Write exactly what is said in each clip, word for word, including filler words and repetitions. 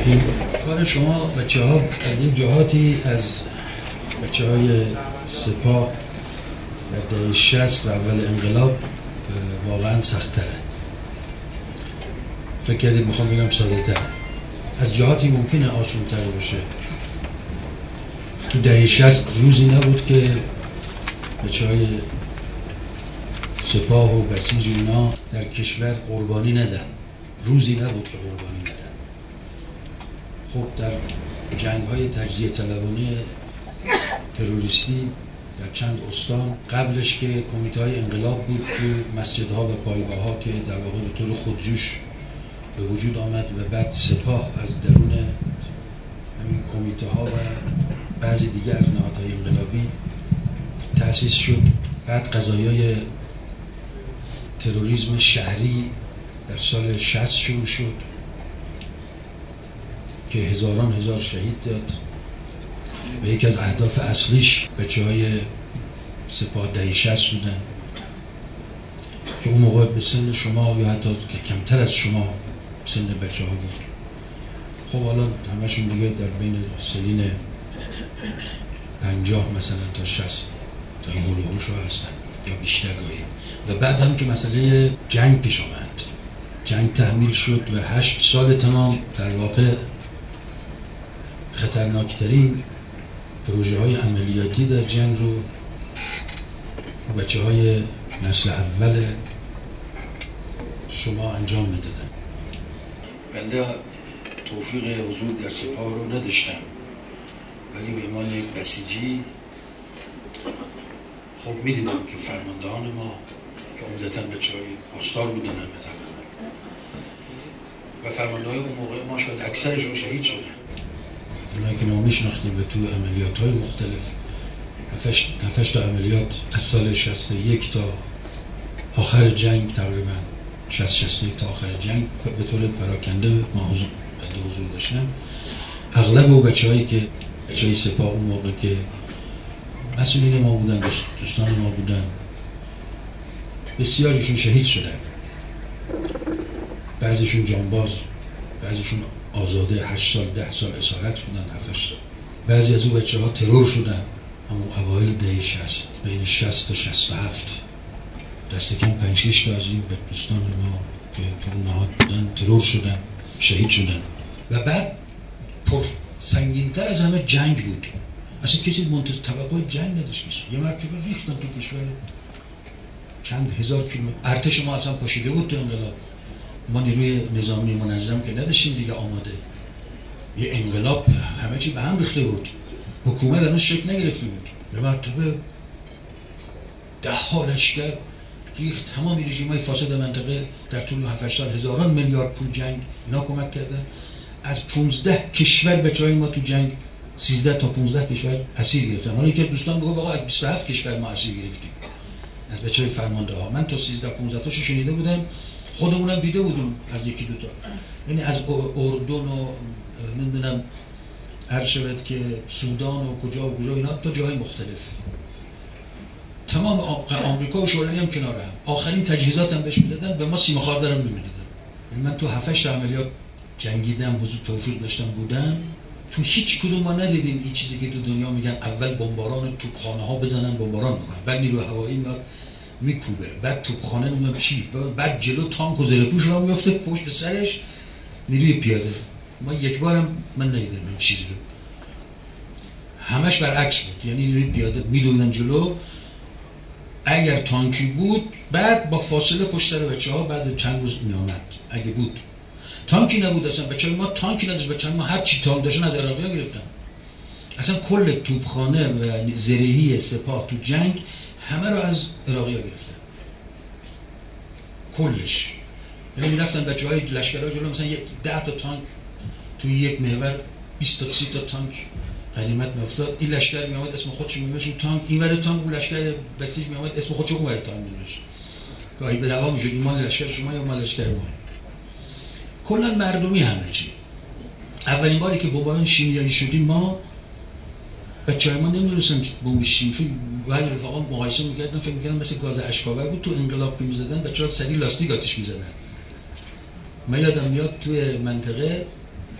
الرحیم. کار شما بچه ها از این جهاتی از بچه های سپاه در دهه شصت و اول انقلاب واقعا سخت‌تره. فکر کردید میخوام بگم ساده تر، از جهاتی ممکنه آسون تر باشه. تو دهه شصت روزی نبود که بچه های سپاه و بسیج اینا در کشور قربانی ندن، روزی نبود که قربانی ندن. خب در جنگ های تجزیه طلبانه تروریستی در چند استان قبلش که کمیته های انقلاب بود تو مسجدها و پایگاه ها که در واقع به طور خودجوش به وجود آمد و بعد سپاه از درون همین کمیته ها و بعضی دیگه از نهادهای انقلابی تأسیس شد. بعد قضایای تروریسم شهری در سال شصت شروع شد که هزاران هزار شهید داد و یکی از اهداف اصلیش بچه های سپاه دهه شصت بودن که اون موقع به سن شما یا حتی که کمتر از شما سن بچه ها بود. خب حالا همشون دیگه در بین سنین پنجاه مثلا تا شصت تا این هلوهوش ها هستن یا بیشتر گاهی. و بعد هم که مسئله جنگ پیش آمد، جنگ تحمیل شد و هشت سال تمام در واقع خطرناکترین پروژه های عملیاتی در جنگ رو بچه های نسل اول شما انجام میدادن. بنده توفیق حضور در سپاه رو نداشتم، ولی به عنوان یک بسیجی خب میدیدم که فرماندهان ما که عمدتاً بچه های پاسدار بودن همه و فرمانده های اون موقع ما شاید اکثرشون شهید شدن. اونایی که ما میشناختیم و تو عملیات های مختلف هفتش تا عملیات از سال شصت و یک تا آخر جنگ، تقریبا شصت شصت و یک تا آخر جنگ به طور پراکنده ما حضور حضور داشتم. اغلب و بچه هایی که بچه های سپاه اون موقع که مسئولین ما بودن، دوستان ما بودن، بسیاریشون شهید شدن، بعضیشون جانباز، بعضیشون آزاده هشت سال ده سال اسارت بودن، هفتش سال. بعضی از اون بچه ها ترور شدن همون اوایل دهه شصت، بین شصت تا شصت و هفت دست کم پنج شش تا از این دوستان ما که تو نهاد بودن ترور شدن، شهید شدن. و بعد پر سنگین‌تر از همه جنگ بود. اصلا کسی منتظر توقع جنگ نداشت. یه مرتبه ریختن تو کشور چند هزار کیلومتر. ارتش ما اصلا پاشیده بود تو انقلاب. ما نیروی نظامی منظم که نداشتیم دیگه آماده. یه انقلاب همه چی به هم ریخته بود. حکومت هنوز شکل نگرفته بود. به مرتبه ده ها لشکر ریخت. تمام رژیم‌های فاسد منطقه در طول هفت سال هزاران میلیارد پول جنگ اینا کمک کردن. از پانزده کشور بچه‌های ما تو جنگ سیزده تا پانزده کشور اسیر گرفتن. حالا یکی دوستان میگه آقا از بیست و هفت کشور ما اسیر گرفتیم از بچه‌های فرمانده ها. من تا سیزده پانزده تاشو شنیده بودم، خودمونم دیده بودم از یکی دو تا. یعنی از اردن و نمیدونم هر شود که سودان و کجا و کجا اینا تا جاهای مختلف. تمام آمریکا و شوروی هم کنار هم. آخرین تجهیزات هم بهش میدادن، به ما سیم خاردار هم نمیدادن. یعنی من تو هفت تا عملیات جنگیدم، حضور توفیق داشتم بودم. تو هیچ کدوم ما ندیدیم این چیزی که تو دنیا میگن اول بمباران توپخانه ها بزنن، بمباران میکنن، بعد نیروی هوایی میاد میکوبه، بعد توپخانه نمیدونم چی، بعد جلو تانک و زیر پوش راه میفته، پشت سرش نیروی پیاده. ما یک بارم من ندیدم این چیزی رو. همش برعکس بود. یعنی نیروی پیاده میدویدن جلو، اگر تانکی بود بعد با فاصله پشت سر بچه‌ها بعد چند روز میامد اگه بود. تانکی نبود اصلا. بچه‌های ما تانکی نداشت. بچه‌ها ما هر چی تانک داشتن از عراقی‌ها گرفتن. اصلا کل توپخانه و زرهی سپاه تو جنگ همه رو از عراقی‌ها گرفتن. کلش. یعنی می‌رفتن بچه‌های لشکرها جلو مثلا ده تا تانک توی یک محور بیست تا سی تا تانک غنیمت می‌افتاد. این لشکر میامد اسم خودش می‌نوشت تانک، این ور تانک اون لشکر بسیج میامد اسم خودش اون ور تانک می‌نوشت. گاهی به دعوا می‌شد این مال لشکر شما یا مال لشکر ما. کلا مردمی همه چی. اولین باری که بمباران شیمیایی شدیم ما بچه‌های ما نمی‌دونستن بمب شیمی، بعضی رفقا مقایسه می‌کردن فکر می‌کردن مثل گاز اشک‌آور بود. تو انقلاب که می‌زدن بچه‌ها سری لاستیک آتش می‌زدن. من یادم میاد توی منطقه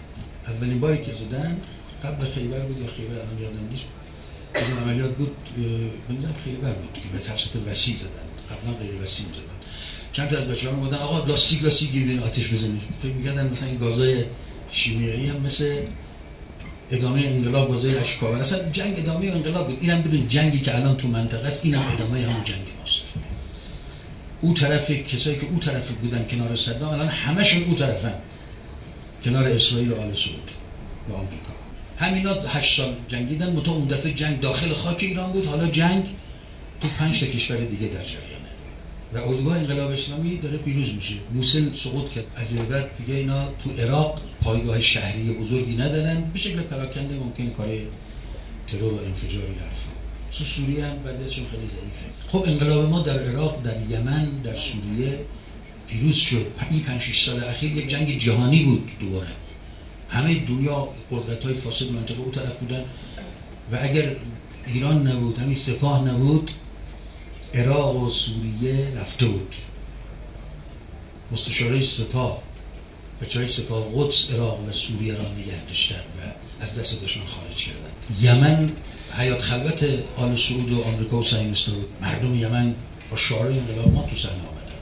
اولین باری که زدن قبل خیبر بود یا خیبر الان یادم نیست، این عملیات بود، بنظرم خیبر بود که به سطح وسیع زدن، قبلا غیر وسیع زدن. چند تا از بچه‌ها میگفتن آقا لاستیک لاستیک گیرین آتش بزنید، فکر می‌کردن مثلا این گازهای شیمیایی هم مثل ادامه انقلاب گازهای اشکاور، اصلا جنگ ادامه انقلاب بود. اینم بدون جنگی که الان تو منطقه است، اینم ادامه همون جنگ ماست. اون طرف کسایی که اون طرف بودن کنار صدام الان همشون اون طرفن، کنار اسرائیل و آل سعود و آمریکا. همینا هشت سال جنگیدن، متو اون دفعه جنگ داخل خاک ایران بود، حالا جنگ تو پنج تا کشور دیگه در جریانه و اردوگاه انقلاب اسلامی داره پیروز میشه. موصل سقوط کرد، از این بعد دیگه اینا تو عراق پایگاه شهری بزرگی ندارن، به شکل پراکنده ممکن کار ترور و انفجار حرفا. تو سوریه هم وضعیتشون خیلی ضعیفه. خب انقلاب ما در عراق، در یمن، در سوریه پیروز شد. این پنج شش سال اخیر یک جنگ جهانی بود دوباره. همه دنیا قدرت‌های فاسد منطقه اون طرف بودن و اگر ایران نبود، همین سپاه نبود، عراق و سوریه رفته بود. مستشارای سپاه بچه‌های سپاه قدس عراق و سوریه را نگه داشتن و از دست دشمن خارج کردن. یمن حیات خلوت آل سعود و آمریکا و صهیونیست‌ها بود. مردم یمن با شعار انقلاب ما تو صحنه آمدن.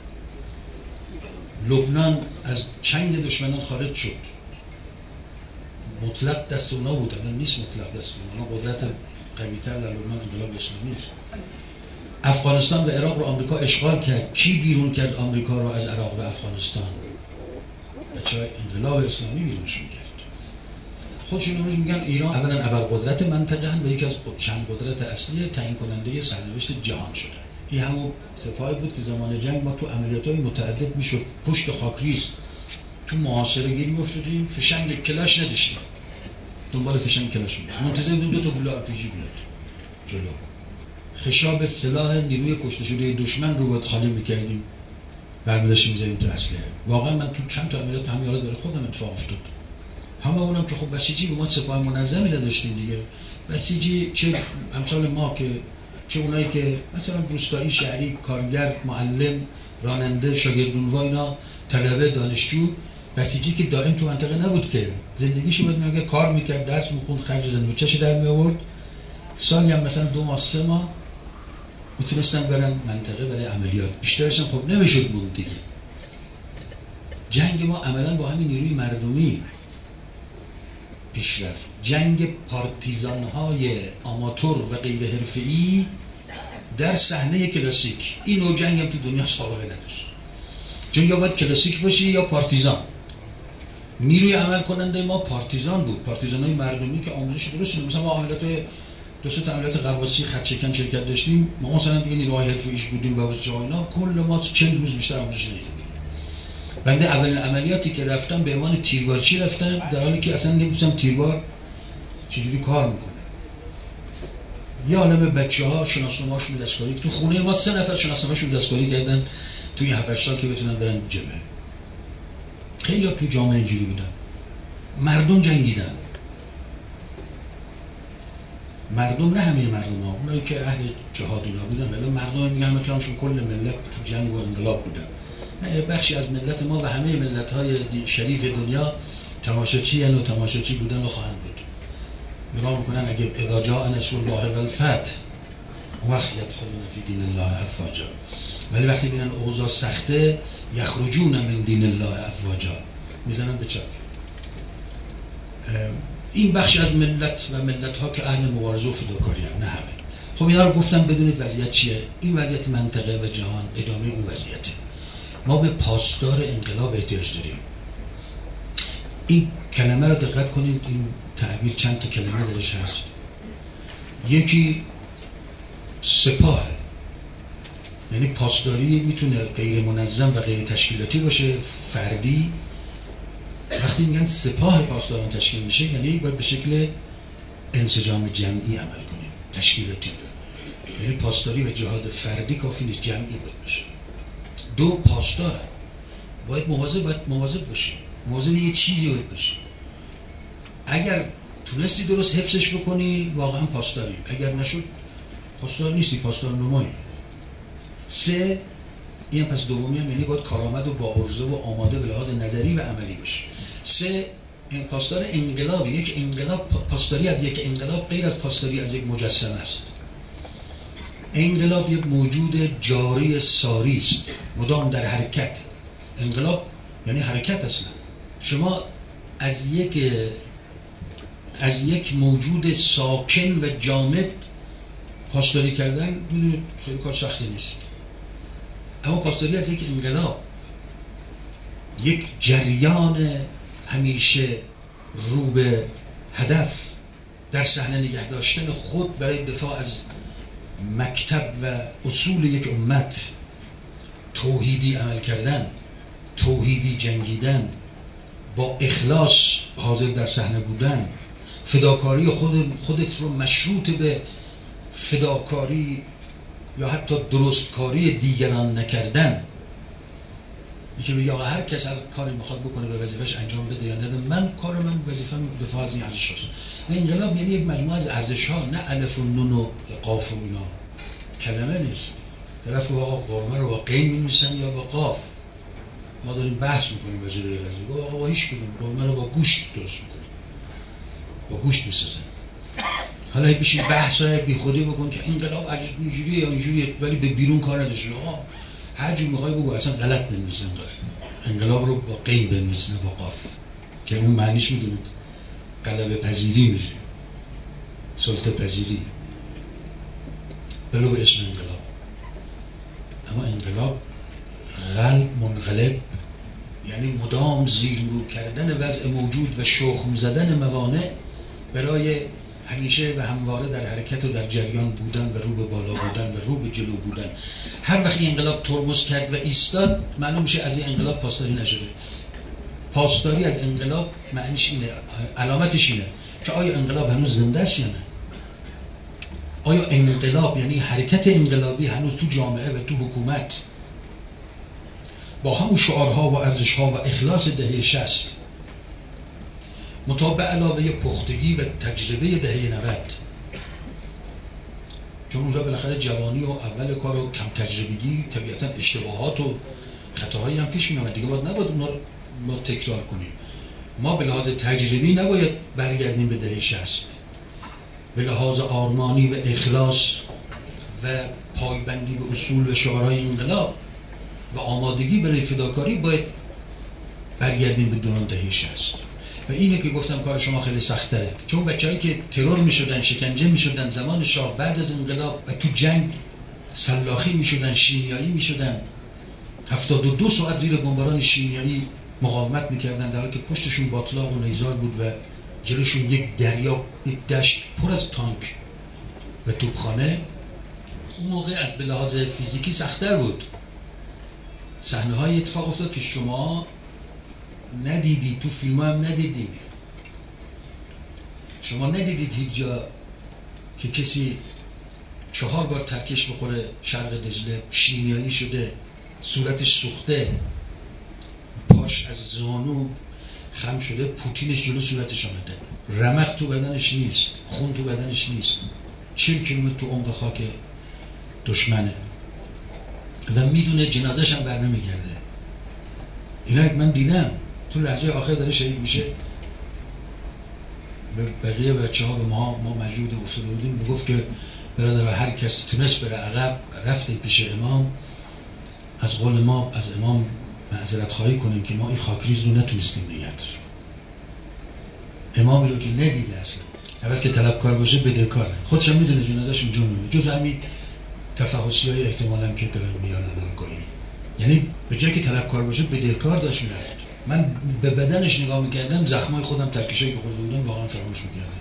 لبنان از چنگ دشمنان خارج شد. مطلق دست اونا بود، اما نیست مطلق دست اونا. قدرت قوی‌تر در لبنان انقلاب اسلامی است. افغانستان و عراق رو آمریکا اشغال کرد. کی بیرون کرد آمریکا رو از عراق و افغانستان؟ بچه‌های انقلاب اسلامی بیرونشون کرد. خودشون امروز میگن ایران اولا ابرقدرت منطقه هن و یکی از چند قدرت اصلی تعیین کننده سرنوشت جهان شده. این همون سپاهی بود که زمان جنگ ما تو عملیات‌های متعدد میشد پشت خاکریز تو محاصره گیر میافتادیم، فشنگ کلاش نداشتیم، دنبال فشنگ کلاش می‌گشتیم، منتظر بودیم دو تا گلوله آرپیجی بیاد جلو. خشاب سلاح نیروی کشته شده دشمن رو باید خالی می‌کردیم، برمی‌داشتیم می‌ذاریم تو اسلحه. واقعا من تو چند تا عملیات هم یاد داره خودم اتفاق افتاد. همه اونم که خب بسیجی به ما سپاه منظمی نداشتیم دیگه. بسیجی چه امثال ما که چه اونایی که مثلا روستایی، شهری، کارگر، معلم، راننده، شاگردونوا، اینا طلبه، دانشجو، بسیجی که دائم تو منطقه نبود که زندگیش بود، میگه کار میکرد، درس میخوند، خرج زندگیش در می آورد. سالی هم مثلا دو ماه سه ماه میتونستن برن منطقه برای عملیات، بیشترشون خب نمیشد بود دیگه. جنگ ما عملا با همین نیروی مردمی پیش رفت. جنگ پارتیزان‌های آماتور و غیر حرفه‌ای در صحنه کلاسیک، این نوع جنگ هم تو دنیا سابقه نداشت. چون یا باید کلاسیک باشی یا پارتیزان. نیروی عمل کننده ما پارتیزان بود، پارتیزان‌های مردمی که آموزش درست بود. مثلا ما عملیات دو سه تا عملیات غواصی خط شکن شرکت داشتیم، ما مثلا دیگه نیروهای حرفه‌ایش بودیم و بچه‌ها اینا کل ما چند روز بیشتر آموزش ندیدیم. بنده اولین عملیاتی که رفتم به عنوان تیربارچی رفتم، در حالی که اصلا نمی‌دونم تیربار چجوری کار میکنه. یه عالمه بچه‌ها شناسنامه‌هاشون دستکاری، تو خونه ما سه نفر شناسنامه‌شون دستکاری کردن توی هفت هشت سال که بتونن برن جبهه. خیلی تو جامعه اینجوری بودن. مردم جنگیدن. مردم، نه همه مردم ها، اونایی که اهل جهاد اینا بودن، ولی مردم میگن مثلا کل ملت تو جنگ و انقلاب بودن. بخشی از ملت ما و همه ملت‌های شریف دنیا تماشاچی و تماشاچی بودن و خواهند بود. نگاه میکنن اگه اذا جاء نصر الله و الفتح وقت یدخلون فی دین الله افواجا، ولی وقتی ببینن اوضاع سخته یخرجون من دین الله افواجا، میزنن به چپ. این بخشی از ملت و ملت‌ها که اهل مبارزه و فداکاری هستند، نه همه. خب اینا رو گفتم بدونید وضعیت چیه. این وضعیت منطقه و جهان ادامه اون وضعیته. ما به پاسدار انقلاب احتیاج داریم. این کلمه رو دقت کنید، این تعبیر چند تا کلمه درش هست. یکی سپاه، یعنی پاسداری میتونه غیر منظم و غیر تشکیلاتی باشه، فردی. وقتی میگن سپاه پاسداران تشکیل میشه یعنی باید به شکل انسجام جمعی عمل کنیم، تشکیلاتی. یعنی پاسداری و جهاد فردی کافی نیست، جمعی باید باشه. دو، پاسدارن، باید مواظب باید مواظب باشی، مواظب یه چیزی باید باشی. اگر تونستی درست حفظش بکنی واقعا پاسداری، اگر نشد پاسدار نیستی، پاسدار نمایی. سه، این پس دومی هم یعنی باید کارآمد و با عرضه و آماده به لحاظ نظری و عملی باشه. سه، این پاسدار انقلاب، یک انقلاب، پاسداری از یک انقلاب غیر از پاسداری از یک مجسمه است. انقلاب یک موجود جاری ساری است، مدام در حرکت. انقلاب یعنی حرکت اصلا. شما از یک از یک موجود ساکن و جامد پاسداری کردن میدونید خیلی کار سختی نیست، اما پاسداری از یک انقلاب، یک جریان همیشه رو به هدف، در صحنه نگه داشتن خود برای دفاع از مکتب و اصول یک امت، توحیدی عمل کردن، توحیدی جنگیدن، با اخلاص حاضر در صحنه بودن، فداکاری خود خودت رو مشروط به فداکاری یا حتی درستکاری دیگران نکردن. یکی بگه آقا هر کس هر کاری میخواد بکنه به وظیفش انجام بده یا نده، من کار من وظیفه‌م دفاع از این ارزش هاست. انقلاب یعنی یک مجموعه از ارزش ها، نه الف و نون و قاف و اینا، کلمه نیست. طرف آقا قرمه رو با قین می‌نویسن یا با قاف. ما داریم بحث میکنیم به جلوی قضیه، آقا با هیچ کدوم، قرمه رو با گوشت درست میکنیم، با گوشت میسازن. حالا بشین بحثای بیخودی بکن که انقلاب اینجوریه یا اینجوریه، ولی به بیرون کار نداشته. آقا هر جور میخوای بگو، اصلا غلط بنویسن. انقلاب رو با قین بنویسن، با قاف، که اون معنیش میدونید غلبه پذیری میشه، سلطه پذیری، بلو به اسم انقلاب. اما انقلاب غلب منقلب یعنی مدام زیر رو کردن وضع موجود و شخم زدن موانع برای همیشه و همواره در حرکت و در جریان بودن و رو به بالا بودن و رو به جلو بودن. هر وقت این انقلاب ترمز کرد و ایستاد، معلوم میشه از این انقلاب پاسداری نشده. پاسداری از انقلاب معنیش اینه، علامتش اینه که آیا انقلاب هنوز زنده است یا نه؟ آیا انقلاب یعنی حرکت انقلابی هنوز تو جامعه و تو حکومت با همون شعارها و ارزشها و اخلاص دهه شصت، مطابق علاوه پختگی و تجربه دهه نود، چون اونجا بالاخره جوانی و اول کار و کم تجربگی، طبیعتا اشتباهات و خطاهایی هم پیش میاد دیگه، باید نباید اونا ما تکرار کنیم. ما به لحاظ تجربی نباید برگردیم به دهه شصت، به لحاظ آرمانی و اخلاص و پایبندی به اصول و شعارهای انقلاب و آمادگی برای فداکاری باید برگردیم به دوران دهه شصت. و اینه که گفتم کار شما خیلی سخت‌تره، چون بچه‌هایی که ترور می‌شدن، شکنجه می‌شدن زمان شاه، بعد از انقلاب و تو جنگ سلاخی می‌شدن، شیمیایی می‌شدن، هفتاد و دو ساعت زیر بمباران شیمیایی مقاومت می‌کردن، در حالی که پشتشون باطلاق و نیزار بود و جلوشون یک دریا، یک دشت پر از تانک و توپخانه. اون موقع از به لحاظ فیزیکی سخت‌تر بود. صحنه‌های اتفاق افتاد که شما ندیدید، تو فیلم هم ندیدید. شما ندیدید هیچ جا که کسی چهار بار ترکش بخوره شرق دجله، شیمیایی شده، صورتش سوخته، پاش از زانو خم شده، پوتینش جلو صورتش آمده، رمق تو بدنش نیست، خون تو بدنش نیست، چهل کیلومتر تو عمق خاک دشمنه و میدونه جنازش هم بر نمیگرده. اینا من دیدم تو لحظه آخر داره شهید میشه. به بقیه بچه ها به ما ما مجبور افتاده بودیم، میگفت که برادر هر کس تونست بره عقب رفته پیش امام، از قول ما از امام معذرت خواهی کنیم که ما این خاکریز رو نتونستیم نگه داریم. امامی رو که ندیده اصلا، اول که طلبکار باشه بدهکاره، خودش هم میدونه جنازه‌ش اونجا میمونه، جز همین تفحصی‌های احتمالاً که دارن میارن گاهی. یعنی به جای که طلبکار باشه بدهکار داشت میرفت. من به بدنش نگاه میکردم، زخمای خودم، ترکشایی که خورده بودم واقعا فراموش میکردم.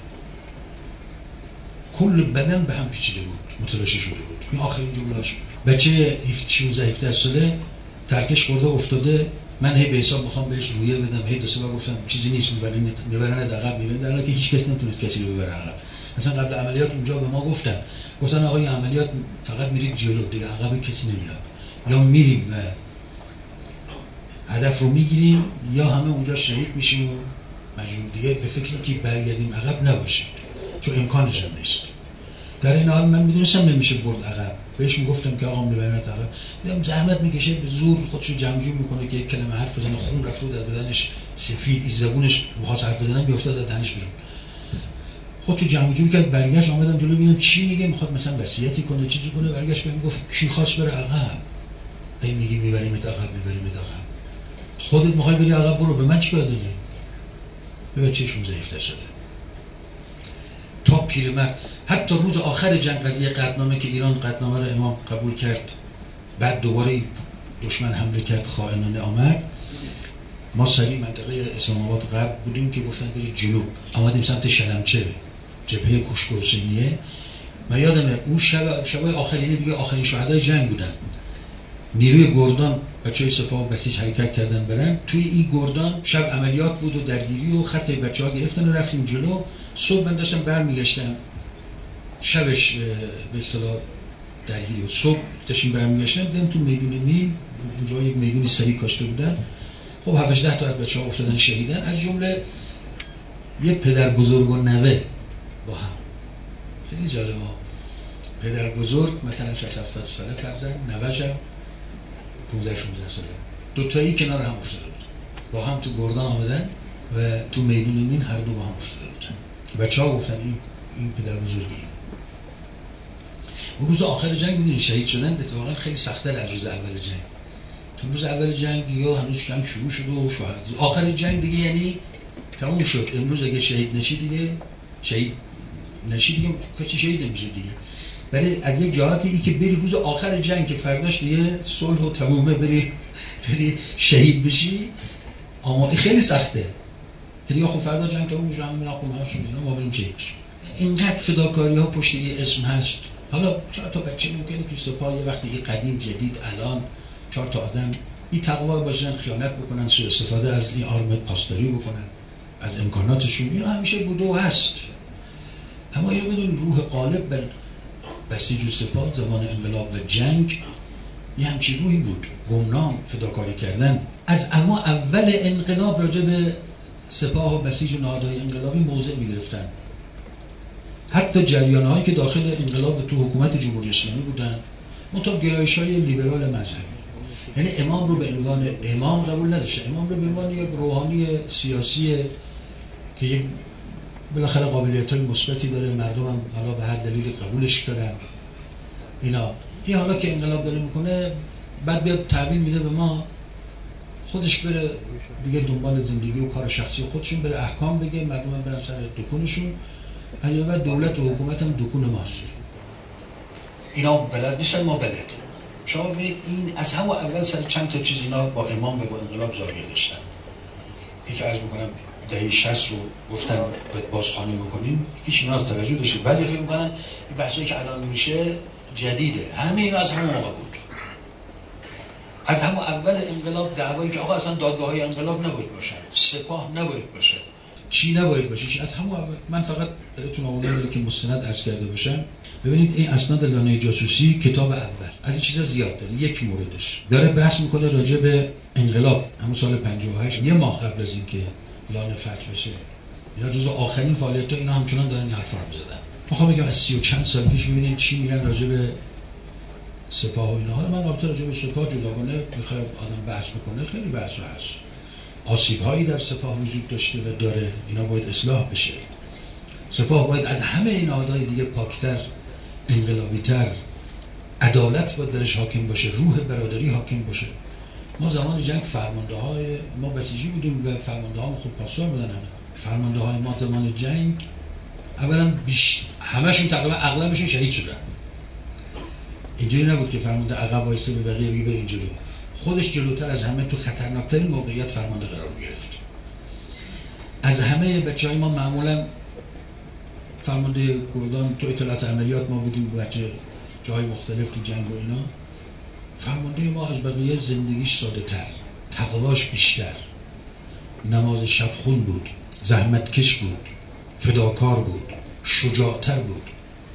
کل بدن به هم پیچیده بود، متلاشی شده بود. این آخرین جمله‌اش بچه شانزده هفده ساله ترکش خورده افتاده، من هی به حساب میخوام بهش رویه بدم، هی دو سه بار گفتم چیزی نیست، میبرن میبرن عقب، میبرن، در حالی که هیچ کس نمیتونست کسی رو ببره عقب. اصلا قبل عملیات اونجا به ما گفتن گفتن آقای عملیات فقط میرید جلو، دیگه عقب کسی نمیاد، یا میریم و هدف رو میگیریم یا همه اونجا شهید میشیم و مجبور دیگه به فکر که برگردیم عقب نباشیم، چون امکانش هم نیست. در این حال من میدونستم نمیشه برد عقب، بهش میگفتم که آقا میبرمت عقب، دیدم زحمت میکشه به زور خودشو جمع جور میکنه که یک کلمه حرف بزنه، خون رفته بود از بدنش سفید، این زبونش می‌خواست حرف بزنه بیافتاد از دهنش بیرون. خودشو جمع جور کرد، برگشت آمدم جلو ببینم چی میگه، میخواد مثلا وصیتی کنه چیزی کنه، برگشت بهم گفت کی خواست بره عقب؟ ای میگی میبریمت عقب میبریمت عقب، خودت میخوای بری عقب برو، به من چیکار داری؟ به بچه‌شون ضعیف‌تر شده. تا پیرمرد حتی روز آخر جنگ قضیه قطعنامه که ایران قطعنامه رو امام قبول کرد، بعد دوباره دشمن حمله کرد خائنانه آمد، ما سریع منطقه اسلام آباد غرب بودیم که گفتن برید جنوب، آمدیم سمت شلمچه جبهه کوشک حسینیه. من یادمه اون شب شبای آخرین دیگه آخرین شهدای جنگ بودن، نیروی گردان بچه‌های سپاه و بسیج حرکت کردن برن توی این گردان، شب عملیات بود و درگیری و خط بچه‌ها گرفتن و رفتیم جلو. صبح من داشتم برمیگشتم، شبش به اصطلاح درگیری و صبح داشتیم برمیگشتم، دیدم تو میدون میل اونجا یک میدونی سری کاشته بودن، خب هفت ده تا از بچه‌ها افتادن شهیدن، از جمله یه پدر بزرگ و نوه با هم. خیلی جالبه، پدر بزرگ مثلا شصت هفتاد ساله فرزند، نوه‌ش هم پانزده شانزده ساله، دو تایی کنار هم افتاده بود، با هم تو گردان آمدن و تو میدون میل هر دو با هم افتاده بودن. بچه‌ها گفتن این این پدر بزرگی. اون روز آخر جنگ می‌دونید شهید شدن اتفاقا خیلی سخت‌تر از روز اول جنگ. تو روز اول جنگ یا هنوز جنگ شروع شده و شهید، آخر جنگ دیگه یعنی تموم شد. امروز اگه شهید نشی دیگه شهید نشی دیگه کسی شهید نمیشه دیگه. ولی از یک جهاتی ای که بری روز آخر جنگ که فرداش دیگه صلح و تمومه بری بری شهید بشی، اما خیلی سخته. که دیگه خب فردا جنگ تموم میشه، همون خونه هاشون اینا ما بریم شهید بشیم. اینقدر فداکاری ها پشت این اسم هست. حالا چهار تا بچه ممکنه که سپاه یه وقتی این قدیم جدید الان چهار تا آدم این تقوا باشن، خیانت بکنن، سوء استفاده از این آرم پاسداری بکنن، از امکاناتشون، اینا همیشه بوده و هست. اما اینو بدون روح غالب بر بسیج و سپاه زمان انقلاب و جنگ یه همچین روحی بود، گمنام، فداکاری کردن. از اما اول انقلاب راجع به سپاه و بسیج و نهادهای انقلابی موضع می‌گرفتن. حتی جریان‌هایی که داخل انقلاب و تو حکومت جمهوری اسلامی بودن، منتها گرایش‌های لیبرال مذهبی. یعنی امام رو به عنوان امام قبول نداشته، امام رو به عنوان یک روحانی سیاسی که یک بالاخره قابلیت‌های مثبتی داره، مردم هم حالا به هر دلیلی قبولش دارن. اینا این حالا که انقلاب داره میکنه بعد بیاد تحویل میده به ما، خودش بره دیگه دنبال زندگی و کار شخصی خودشون، بره احکام بگه، مردم هم برن سر دکونشون، و دولت و حکومت هم دکون ماست. اینا بلد نیستن، ما بلد. شما ببینید این از همون اول سر چند تا چیز اینا با امام و با انقلاب زاویه داشتن. یکی عرض میکنم دهه شصت رو گفتن باید بازخوانی بکنیم، هیچ اینا از توجه داشته. بعضی فکر میکنن این بحثایی که الان میشه جدیده، همه اینا از همون موقع بود. از همون اول انقلاب دعوایی که آقا اصلا دادگاه‌های انقلاب نباید باشن، سپاه نباید باشه، چی نباید باشه، چی از همون اول. من فقط براتون آماده داره که مستند عرض کرده باشم. ببینید این اسناد لانه جاسوسی کتاب اول از این چیزا زیاد داره. یک موردش داره بحث میکنه راجع به انقلاب همون سال پنجاه و هشت، یه ماه قبل از اینکه لانه فتح بشه. اینا جزو آخرین فعالیت‌ها، اینا همچنان دارن این حرفا رو می‌زدن. میخوام بگم از سی و چند سال پیش ببینید چی میگن راجع به سپاه و اینا. حالا من البته راجع به سپاه جداگانه میخوام آدم بحث بکنه، خیلی بحث هست. آسیب‌هایی در سپاه وجود داشته و داره، اینا باید اصلاح بشه. سپاه باید از همه این نهادهای دیگه پاکتر، انقلابی‌تر، عدالت باید درش حاکم باشه، روح برادری حاکم باشه. ما زمان جنگ فرمانده‌های ما بسیجی بودیم و فرمانده‌ها خوب پاسدار بودن. همه فرمانده‌های ما زمان جنگ اولا بیش همشون تقریبا اغلبشون شهید شدن. اینجوری نبود که فرمانده عقب وایسه به بقیه بگه برین جلو، خودش جلوتر از همه تو خطرناکترین موقعیت فرمانده قرار گرفت. از همه بچه‌های ما معمولا فرمانده گردان تو اطلاعات عملیات ما بودیم، بچه جای مختلف تو جنگ و اینا. فرمانده ما از بقیه زندگیش ساده تر، تقواش بیشتر، نماز شب خون بود، زحمتکش بود، فداکار بود، شجاعتر بود،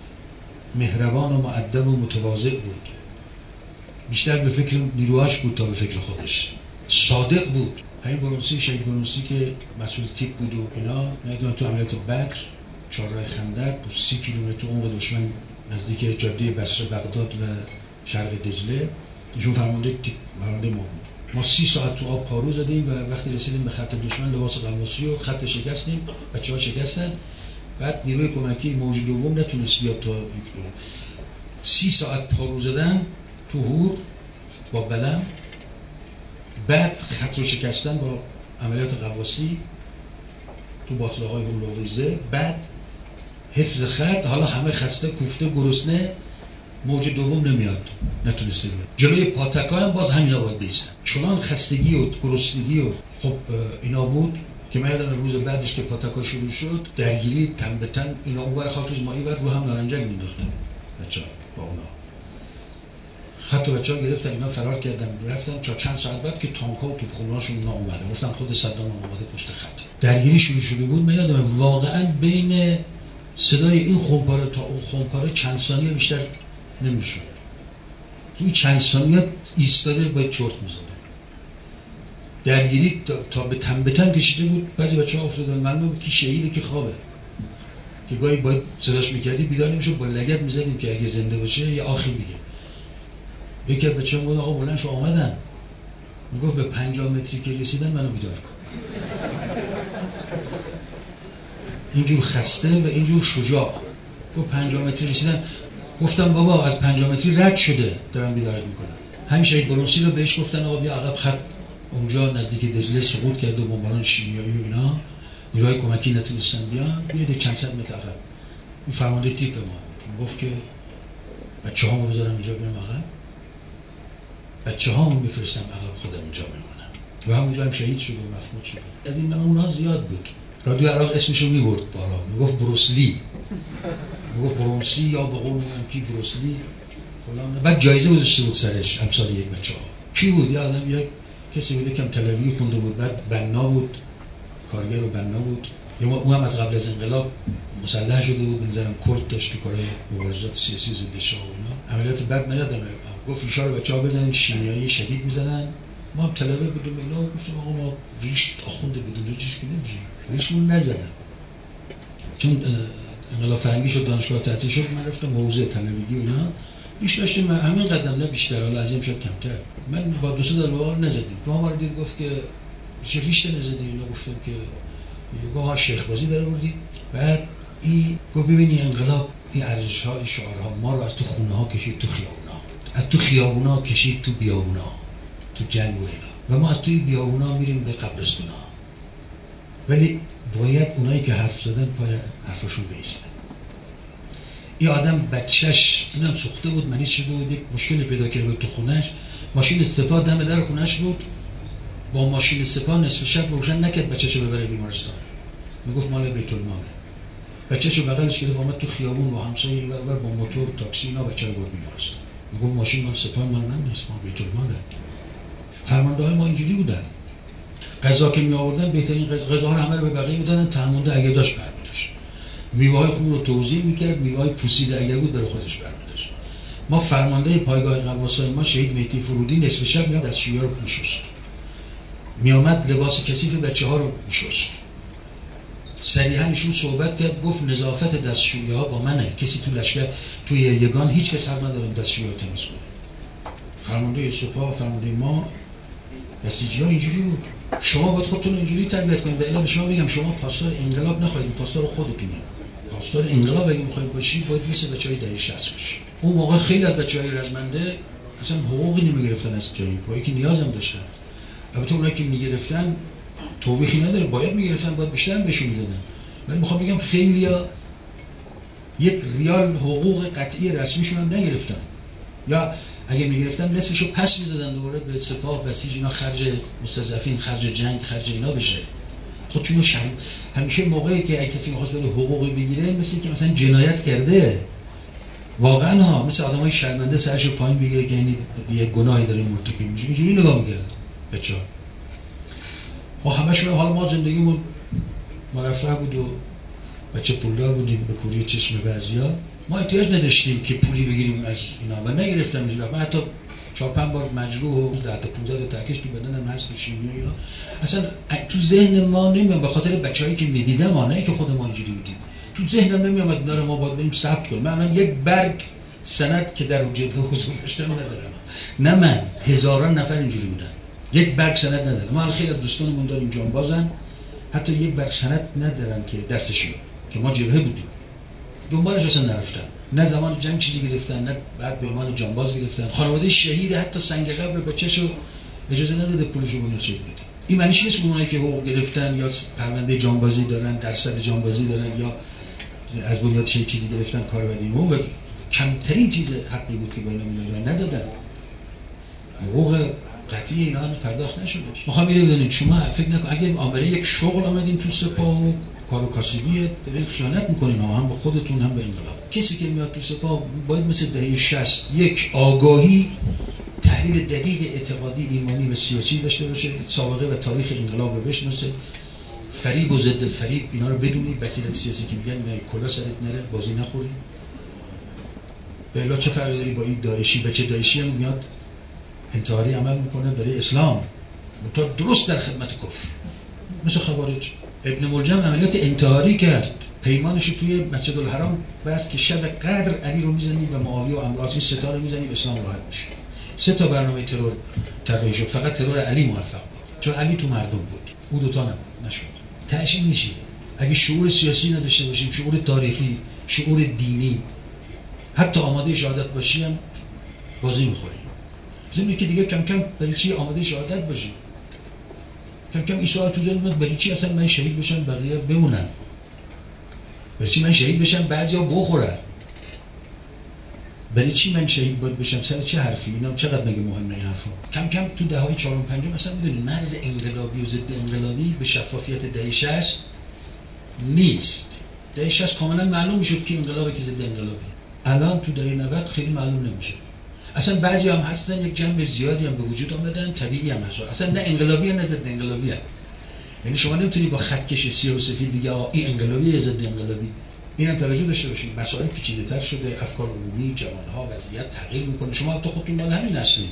مهربان و مؤدب و متواضع بود، بیشتر به فکر نیروهاش بود تا به فکر خودش، صادق بود. همین برونسی، شهید برونسی که مسئول تیپ بود و اینا، ندیدم تو عملیات بدر چهارراه خندق سی کیلومتر عمق دشمن نزدیک جاده بصره بغداد و شرق دجله. ایشون فرمانده فرمانده ما بود. ما سی ساعت تو آب پارو زدیم و وقتی رسیدیم به خط دشمن لباس غواصی و خط شکستیم، بچه‌ها شکستن. بعد نیروی کمکی موج دوم نتونست بیاد تا سی ساعت پارو زدن تو هور با بلم، بعد خط رو شکستن با عملیات غواصی تو باطلاقای هولویزه، بعد حفظ خط. حالا همه خسته کوفته گرسنه، موج دوم نمیاد، نتونسته بیاد. جلوی پاتکا هم باز همینا باید بیستن. چنان خستگی و گرسنگی و خب اینا بود که من یادم روز بعدش که پاتکا شروع شد درگیری تن به تن، اینا اونور خاکش مایی ور رو هم نارنجک مینداختن بچه‌ها با اونا. خط بچه‌ها گرفتن، اینا فرار کردن رفتن. تا چند ساعت بعد که تانک‌ها و توپخونه‌هاشون اونا اومدن، گفتن خود صدام اومده پشت خط. درگیری شروع شده بود. من یادم واقعا بین صدای این خمپاره تا اون خمپاره چند ثانیه بیشتر نمیشد. توی چند ثانیه ایستاده باید چرت میزده. درگیری تا به تن به تن کشیده بود. بعضی بچه‌ها افتادن، معلومه بود که شهیده که خوابه، که گاهی باید صداش میکردی بیدار نمیشد، با لگد میزدیم که اگه زنده باشه یه آخی میگه. یکی از بچه‌ها گفت آقا بلند شو آمدن. میگفت به پنجاه متری که رسیدن منو بیدار کن. اینجور خسته و اینجور شجاع. گفت پنجاه متری رسیدن. گفتم بابا از پنجاه متری رد شده، دارم بیدارت میکنم. همین شهید برونسی رو بهش گفتن آقا بیا عقب، خط اونجا نزدیک دجله سقوط کرده و بمباران شیمیایی و اینا، نیروهای کمکی نتونستن بیان، بیاید چند صد متر عقب. این فرمانده تیپ ما بود. گفت که بچه‌هامو بذارم اینجا بیام عقب، بچه‌هامو میفرستم عقب، خودم اینجا میمونم. و همونجا هم شهید شد و مفقود شد. از این من اونها زیاد بود. رادیو عراق اسمشو میبرد بارا، میگفت بروسلی، میگفت برونسی یا به قول میگم کی بروسلی فلان. بعد جایزه گذاشته بود سرش امسال یک بچه‌ها. کی بود؟ یا آدم یک کسی بود که تلویزیون خونده بود، بعد بنا بود، کارگر و بنا بود. یا اون هم از قبل از انقلاب مسلح شده بود، بنظرم کرد داشت تو کارهای مبارزات سیاسی ضد شاه و اینا. عملیات بعد نیادم. گفت اشاره بچه‌ها بزنن شیمیایی شدید میزنن. ما هم طلبه بودیم اینا، گفتم آقا ما ریش آخونده بدون ریش که نمیشه، ریشمون نزدن. چون انقلاب فرنگی شد، دانشگاه تعطیل شد، من رفتم حوزه طلبگی و اینا. ریش داشتیم همین قدم، نه بیشتر، حالا از این شد کمتر. من با دو سه دلار نزدیم. تو ما رو دید گفت که چه ریش نزدی؟ اینا گفتم که میگه ها شیخ بازی داره بردی. بعد این گفت ببینی انقلاب این ارزش‌ها، این شعارها ما رو از تو خونه‌ها کشید تو خیابونا، از تو خیابونا کشید تو بیابونا، تو جنگ و اینا، و ما از توی بیابونا میریم به قبرستونا. ولی باید اونایی که حرف زدن پای حرفشون بیستن. این آدم بچهش اینم سوخته بود، مریض شده بود، یک مشکلی پیدا کرده بود تو خونهش. ماشین سپاه دم در خونهش بود، با ماشین سپاه نصف شب روشن نکرد بچه‌شو ببره بیمارستان. میگفت مال بیت الماله. بچه‌شو بغلش گرفت اومد تو خیابون با همسایه اینور اونور با موتور تاکسی اینا بچه‌رو برد بیمارستان. میگفت ماشین مال سپاه، مال من نیست، مال بیت الماله. فرمانده‌های ما اینجوری بودن. غذا که می آوردن بهترین غذاها رو همه رو به بقیه میدادن، تمونده اگه داشت برمی‌داشت. میوه‌های خوب رو توزیع می‌کرد، میوه‌های پوسیده اگر بود برای خودش برمی‌داشت. ما فرمانده پایگاه غواصای ما شهید مهدی فرودی نصف شب میاد دستشویی رو می‌شست. میامد لباس کثیف بچه‌ها رو می‌شست. صریحاً ایشون صحبت کرد، گفت نظافت دستشویی‌ها با منه، کسی تو لشکر توی یگان هیچ کس حق نداره دستشویی رو تمیز کنه. فرمانده سپاه، فرمانده ما، بسیجی‌ها اینجوری بود. شما باید خودتون اینجوری تربیت کنید. و الا به شما بگم شما پاسدار انقلاب نخواهید، پاسدار خودتونه. پاسدار انقلاب اگه می‌خواید باشید باید مثل بچه‌های دهه شصت باشید. اون موقع خیلی از بچه‌های رزمنده اصلا حقوقی نمی‌گرفتن از جایی، با اینکه نیاز هم داشتن. البته اونایی که می‌گرفتن توبیخی نداره، باید می‌گرفتن، باید بیشتر هم بهشون می‌دادن. ولی می‌خوام بگم خیلیا یک ریال حقوق قطعی رسمیشون هم نگرفتن. یا اگه میگرفتن نصفشو پس میدادن دوباره به سپاه، بسیج، اینا خرج مستضعفین، خرج جنگ، خرج اینا بشه. خود چون شرم همیشه موقعی که اگه کسی می‌خواست بره حقوقی بگیره مثل که مثلا جنایت کرده، واقعا ها، مثل آدمای شرمنده سرشو پایین بگیره که یعنی دیگه گناهی داره مرتکب میشه، اینجوری نگاه می‌کردن بچه‌ها. ها همشون حالا ما زندگیمون مرفه بود و بچه پولدار بودیم به کوری چشم بعضیا. ما احتیاج نداشتیم که پولی بگیریم از اینا و نگرفتم اینجوری. من حتی چهار پنج بار مجروح و ده تا پانزده تا ترکش که بدنم هست تو شیمی اینا. اصلا تو ذهن ما نمیام، به خاطر بچه‌هایی که می‌دیدم، ما نه که خود ما اینجوری بودیم. تو ذهنم نمیامد داره ما باید بریم ثبت کنیم. من الان یک برگ سند که در جبهه حضور داشتم ندارم. نه من، هزاران نفر اینجوری بودن. یک برگ سند ندارم. ما خیلی از دوستانمون داریم جانبازن، حتی یک برگ سند ندارن که دستشون که ما جبهه بودیم. دنبالش اصلا نرفتن. نه زمان جنگ چیزی گرفتن، نه بعد به عنوان جانباز گرفتن. خانواده شهید حتی سنگ قبر بچه‌شو اجازه نداده پولشو اون چه بده. این معنیش نیست اونایی که حقوق گرفتن یا پرونده جانبازی دارن، درصد جانبازی دارن یا از بنیاد چه چیزی گرفتن کار بدیم. و کمترین چیز حقی بود که باید میدادن ندادن. حقوق قطعی اینا هنوز پرداخت نشده. میخوام اینو بدونید شما فکر نکن اگه آمره یک شغل آمدین تو سپاه و کار و کاسبیه دارین خیانت میکنین، هم به خودتون هم به انقلاب. کسی که میاد تو سپاه باید مثل دهه شصت یک آگاهی، تحلیل دقیق اعتقادی، ایمانی و سیاسی داشته باشه، سابقه و تاریخ انقلاب رو بشناسه، فریب و ضد فریب اینا رو بدونی، بسیط سیاسی که میگن میای کلا سرت نره، بازی نخوری. بلا چه فرقی داری با این داعشی؟ بچه داعشی هم میاد انتحاری عمل میکنه برای اسلام، تا درست در خدمت کفر، مثل خوارج. ابن ملجم عملیات انتحاری کرد، پیمانش توی مسجد الحرام بس که شب قدر علی رو میزنیم و معاویه و امراضی ستا رو میزنیم اسلام راحت میشه. سه تا برنامه ترور طراحی شد، فقط ترور علی موفق بود چون علی تو مردم بود، او دوتا نشد. تأشیم میشی اگه شعور سیاسی نداشته باشیم، شعور تاریخی، شعور دینی، حتی آماده شهادت باشی هم بازی میخوریم. زمینی که دیگه کم کم برای چی آماده شهادت باشیم؟ کم کم این سوال تو ذهنم برای چی اصلا من شهید بشم بقیه بمونن؟ برای چی من شهید بشم بعضیا بخورن؟ برای چی من شهید باید بشم؟ سر چه حرفی؟ اینا چقدر مگه مهمه این حرفا؟ کم کم تو دههای چهارم پنجم مثلا میدونید مرز انقلابی و ضد انقلابی به شفافیت دهه شصت نیست. دهه شصت کاملا معلوم میشد که انقلابه که ضد انقلابی. الان تو دهه نود خیلی معلوم نمیشه. اصلا بعضی هم هستن یک جنب زیادی هم به وجود آمدن، طبیعی هم هست. اصلا نه انقلابی نه ضد انقلابی هست. یعنی شما نمیتونی با خطکش سیاه و سفید بگی آ این انقلابی یا ضد انقلابی. اینم توجه داشته باشید، مسائل پیچیده‌تر شده، افکار عمومی، جوان‌ها، وضعیت تغییر میکنه. شما تو خودتون مال همین هستید.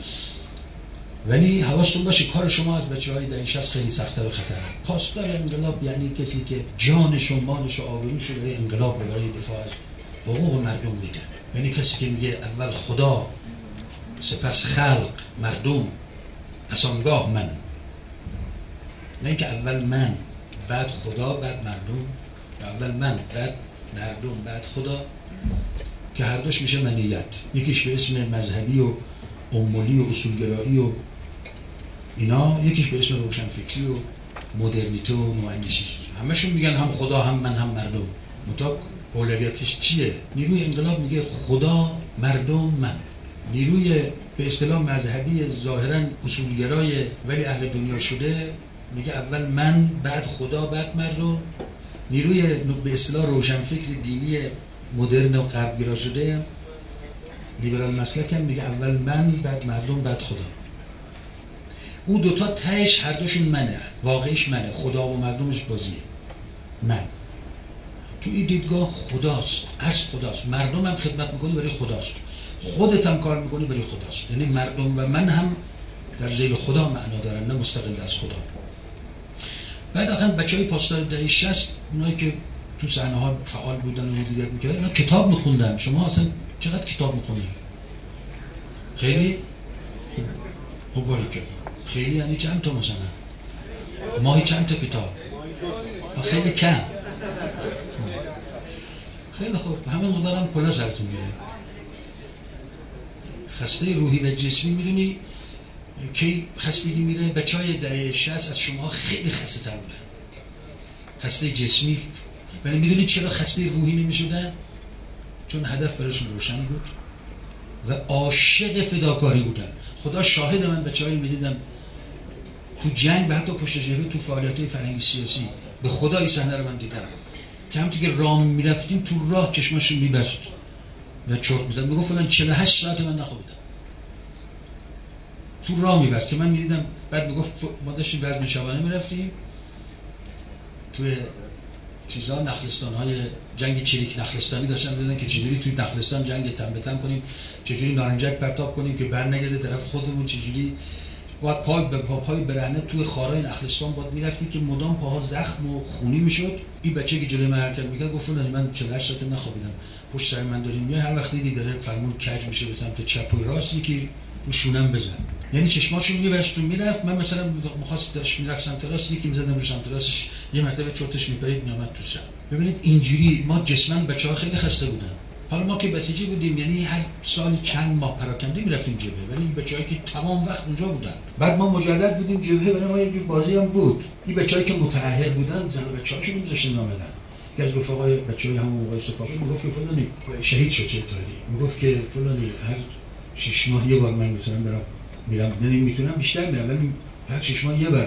ولی حواستون باشه کار شما از بچه‌های دهه شصت خیلی سخت‌تر و خطرناک. پاسدار انقلاب یعنی کسی که جانش و مالش و آبروش رو برای انقلاب برای دفاع از حقوق مردم میده. یعنی کسی که میگه اول خدا، سپس خلق، مردم، اسانگاه من. نه اینکه اول من، بعد خدا، بعد مردم، اول من، بعد مردم، بعد خدا، که هر دوش میشه منیت. یکیش به اسم مذهبی و امولی و اصولگرایی و اینا، یکیش به اسم روشنفکری و مدرنیته و نواندیشی. همشون میگن هم خدا هم من هم مردم. مطابق اولویتش چیه؟ نیروی انقلاب میگه خدا، مردم، من. نیروی به اصطلاح مذهبی ظاهرا اصولگرای ولی اهل دنیا شده میگه اول من، بعد خدا، بعد مردم. نیروی به اصطلاح روشنفکر دینی مدرن و غربگرا شده لیبرال مسلک هم میگه اول من، بعد مردم، بعد خدا. اون دوتا تهش هر دوشون منه، واقعیش منه، خدا و مردمش بازیه. من تو این دیدگاه خداست، از خداست. مردم هم خدمت میکنی برای خداست، خودت هم کار میکنی برای خداست. یعنی مردم و من هم در ذیل خدا معنا دارن، نه مستقل از خدا. بعد آخر بچهای پاسدار دهه شصت، اونایی که تو صحنه ها فعال بودن و مدیریت میکردن، اینا کتاب میخوندن. شما اصلا چقدر کتاب میخونی؟ خیلی؟ خب باریکلا. خیلی یعنی چند تا مثلا؟ ماهی چند تا کتاب؟ خیلی کم. خیلی خوب، همه مقدار هم کلا سرتون میره. خسته روحی و جسمی میدونی که خستگی میره؟ بچه های دهه شصت از شما خیلی خسته تر بودن، خسته جسمی. ولی میدونی چرا خسته روحی نمیشدن؟ چون هدف براشون روشن بود و عاشق فداکاری بودن. خدا شاهد، من بچه هایی میدیدم تو جنگ و حتی پشت جبهه تو فعالیت‌های فرهنگی سیاسی، به خدا این صحنه رو من دیدم که همونطور که راه میرفتیم تو راه چشماشون میبست و چرت میزد، میگفت فلان چهل و هشت ساعت من نخوابیدم، تو راه میبست که من میدیدم. بعد میگفت ما داشتیم بزم شبانه میرفتیم توی چیزا، نخلستان‌های جنگ چریک نخلستانی داشتن می‌دیدن که چجوری توی نخلستان جنگ تن به تن کنیم، چجوری نارنجک پرتاب کنیم که بر نگرده طرف خودمون، چجوری باید پای به پا پای برهنه توی خارای نخلستان باید میرفتی که مدام پاها زخم و خونی میشد. این بچه که جلوی من حرکت میکرد گفت فلانی من چهل و هشت ساعت نخوابیدم، پشت سر من دارین میای، هر وقت دیدی داره فرمون کج میشه به سمت چپ و راست یکی رو شونم بزن. یعنی چشماشو میبرشت و میرفت. من مثلا می‌خواست درش میرفت سمت راست، یکی میزدم رو سمت راستش، یه مرتبه چرتش میپرید میامد تو سر. ببینید اینجوری ما جسماً بچه‌ها خیلی خسته بودن. حالا ما که بسیجی بودیم، یعنی هر سال چند ماه پراکنده میرفتیم جبهه، ولی این بچه‌هایی که تمام وقت اونجا بودن. بعد ما مجرد بودیم جبهه، برای ما یه جور بازی هم بود. این بچه‌هایی که متأهل بودن زن و بچه‌هاشون می‌ذاشتن نامدن. یکی از رفقای بچه‌های همون موقع سپاه میگفت که فلانی شهید شد چه طوری، میگفت که فلانی هر شش ماه یه بار من میتونم برم میرم، یعنی میتونم بیشتر میرم، ولی هر شش ماه یه بار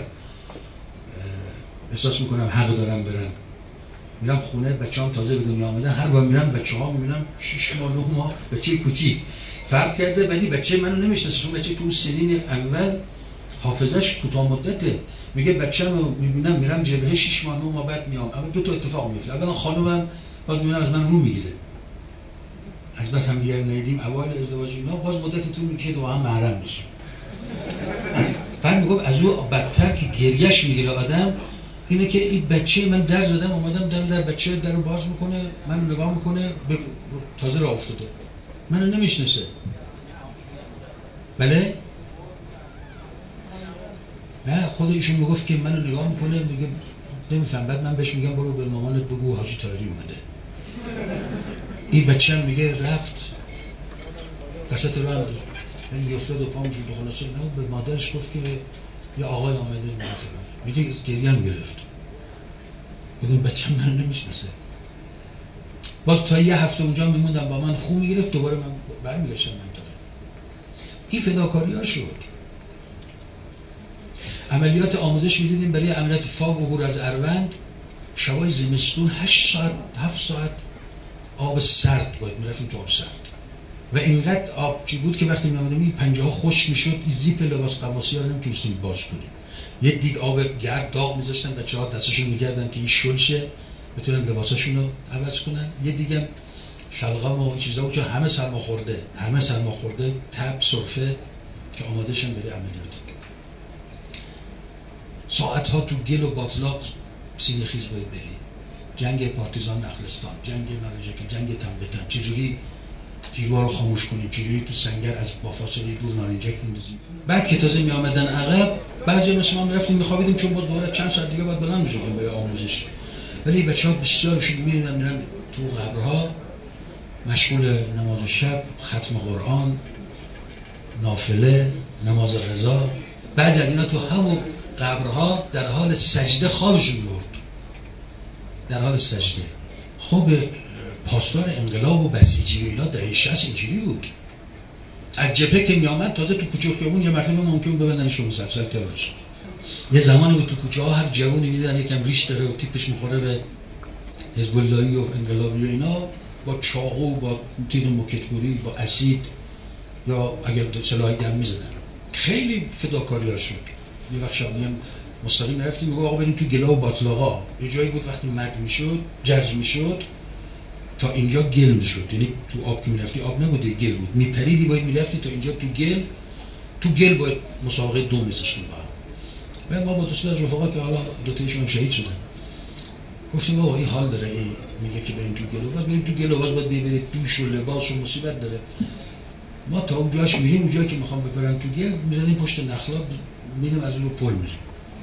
احساس میکنم حق دارم برم. میرم خونه، بچه‌ام تازه به دنیا آمدن، هر بار میرم بچه‌ها میبینم شش ماه نه ماه بچه کوچیک فرق کرده، ولی بچه منو نمیشناسه چون بچه تو سنین اول حافظش کوتاه مدته. میگه بچه‌مو میبینم میرم جبهه شش ماه نه ماه بعد میام. اما دو تا اتفاق میفته. اولا خانومم باز میبینم از من رو میگیره، از بس هم دیگر ندیدیم اوایل ازدواج اینا، باز مدت طول میکشه و هم محرم بشیم. بعد میگفت از او بدتر که گریش میگیره آدم اینه که این بچه من در زدم اومدم دم در بچه در رو باز میکنه، من نگاه میکنه به تازه راه افتاده، منو نمیشناسه. بله؟ نه خود ایشون میگفت که منو نگاه میکنه میگه نمیفهم. بعد من بهش میگم برو به مامانت بگو حاجی طاهری اومده. این بچه هم میگه رفت وسط رو هم میگه افتاد و پامشون به خلاصه نه، به مادرش گفت که یه آقای آمده میگه میگه گریه هم گرفت. بگیم بچه هم منو نمیشناسه. باز تا یه هفته اونجا میموندم با من خون میگرفت، دوباره من برمیگشتم منطقه. این فداکاری ها شد. عملیات آموزش میدیدیم برای عملیات فاو عبور از اروند، شبای زمستون هشت ساعت هفت ساعت آب سرد باید میرفتیم تو آب سرد و اینقدر آب چی بود که وقتی میامدیم این پنجه ها خشک میشد، این زیپ لباس قواسی ها رو نمیتونستیم باز کنیم. یه دیگ آب گرد داغ میذاشتن، بچه‌ها دستشون میکردن که این شلشه بتونن لباساشون رو عوض کنن. یه دیگه شلغم و چیزا بود که همه سرما خورده، همه سرما خورده، تب سرفه که آماده شن برای عملیات. ساعت ها تو گل و باطلاق سینه خیز باید بری. جنگ پارتیزان نخلستان، جنگ نارنجک، جنگ تنبتن، چجوری تیرها رو خاموش کنیم، چجوری تو سنگر از با فاصله دور نارنجک میندازیم. بعد که تازه می آمدن عقب، بعضی مثل ما میرفتیم میخوابیدیم چون باید دوباره چند ساعت دیگه باید بلند میشدیم برای آموزش. ولی بچه‌ها بسیارشون میرن میرن تو قبرها مشغول نماز شب، ختم قرآن، نافله، نماز قضا. بعضی از اینا تو همون قبرها در حال سجده خوابشون می‌برد. در حال سجده. خب پاسدار انقلاب و بسیجی و اینا دهه شصت اینجوری بود. از جبهه که میامد تازه تو کوچه خیابون یه مرتبه ممکن ببندنش به مسلسل ترورش. یه زمانی بود تو کوچه ها هر جوونی میدیدن یکم ریش داره و تیپش میخوره به حزب اللهی و انقلابی و اینا، با چاقو، با تیغ موکتگوری، با اسید یا اگر سلاح گرم میزدن. خیلی فداکاری‌ها شد. یه وقت شب میگم مستقیم رفتیم میگم آقا بریم تو گلا و باطلاقا. یه جایی بود وقتی مرد میشد جذب میشد تا اینجا گل میشد، یعنی تو آب که میرفتی آب نبوده گل بود، میپریدی باید میرفتی تا اینجا تو گل، تو گل باید مسابقه دو میذاشتیم با هم. بعد ما با دوستی از رفقا که حالا دو تایشون هم شهید شدن گفتیم آقا این حال داره، این میگه که بریم تو گل و باز بریم تو گل و باز باید ببرید دوش و لباس و مصیبت داره. ما تا اونجاش میریم، اونجایی که میخوام ببرن تو گل میزنیم پشت نخلا، میریم از اون رو پل میریم.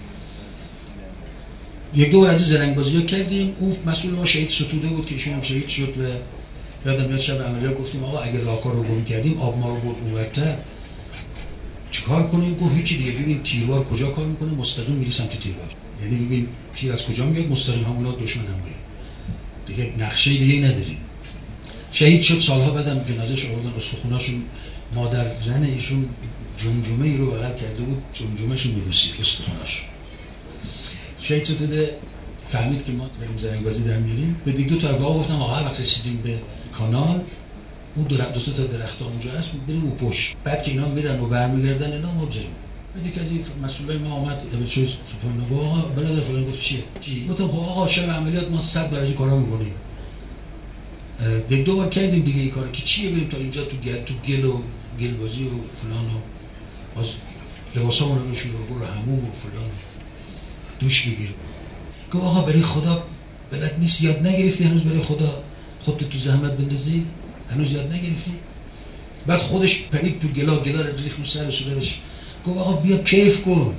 یک دو بار از زرنگ بازی‌ها کردیم. اون مسئول ما شهید ستوده بود که ایشون هم شهید شد و یادم میاد شب عملیات گفتیم آقا اگه راهکار رو گم کردیم آب ما رو برد اونورتر چیکار کنیم؟ گفت هیچی دیگه، ببین تیروار کجا کار میکنه، مستقیم میری سمت تیروار. یعنی ببین تیر از کجا میاد، مستقیم همونا دشمن هم میاد. دیگه نقشه دیگه نداریم. شهید شد. سالها بعدم جنازه‌اش آوردن استخوناشون، مادر زن ایشون جمجمه ای رو بغل کرده بود، جمجمه‌ش میبوسید استخوناش. شهید شده فهمید که ما داریم زرنگ‌بازی در میاریم. به دیگه دو تا رفقا گفتم آقا وقتی رسیدیم به کانال اون درخت دو تا درخت اونجا هست بریم اون پشت. بعد که اینا میرن و برمیگردن اینا ما بریم. بعد یک از این مسئولای ما اومد به چه سوپرنا گفت آقا برادر فلان گفت چیه؟ چی؟ گفتم خب آقا شب عملیات ما صد درجه کارا می‌کنیم. یک دو بار کردیم دیگه این کارو که چیه بریم تا اینجا تو گل تو گل و گل بازی و فلان و باز لباسامون رو بشور و برو حموم و فلان دوش بگیر. گفت آقا برای خدا بلد نیست، یاد نگرفتی هنوز برای خدا خودت تو زحمت بندازی؟ هنوز یاد نگرفتی؟ بعد خودش پرید تو گلا، گلا رو ریخت رو سر صورتش. گفت آقا بیا کیف کن.